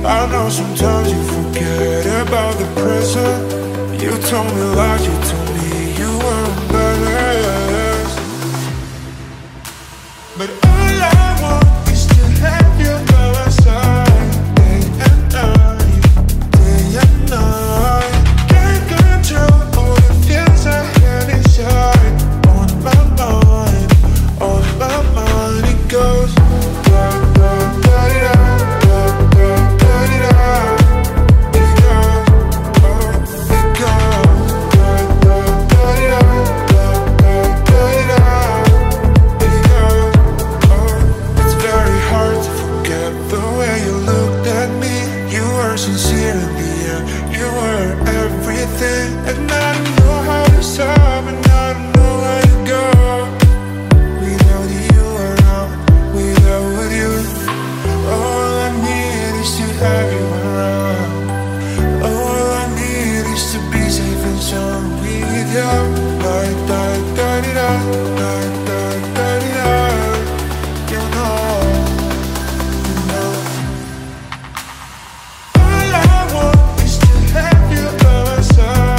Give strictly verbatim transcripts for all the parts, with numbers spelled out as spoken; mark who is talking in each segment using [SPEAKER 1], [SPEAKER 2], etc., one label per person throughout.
[SPEAKER 1] I know sometimes you forget about the present. You told me lies, you told me you were embarrassed. But all I want is to have you by my side, day and night, day and night. Can't control all the feels I have inside. On my mind, on my mind it goes. And I don't know how to stop, and I don't know where to go without you around, without you. All I need is to have you around. All I need is to be safe and sound with you. Like that, da da da, like that, da da da. You know, you know. All I want is to have you by my side.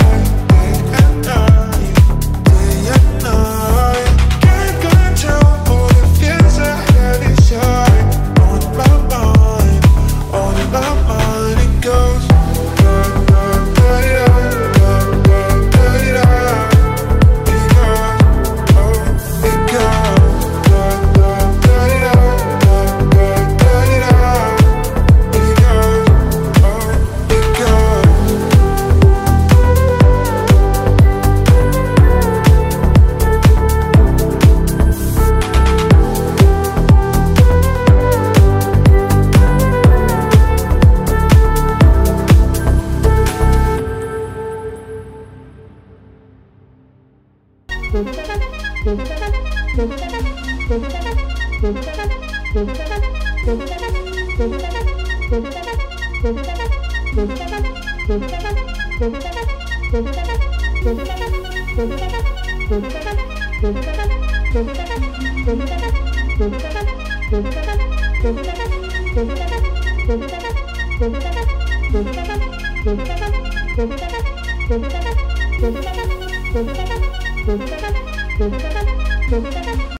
[SPEAKER 2] Thank you.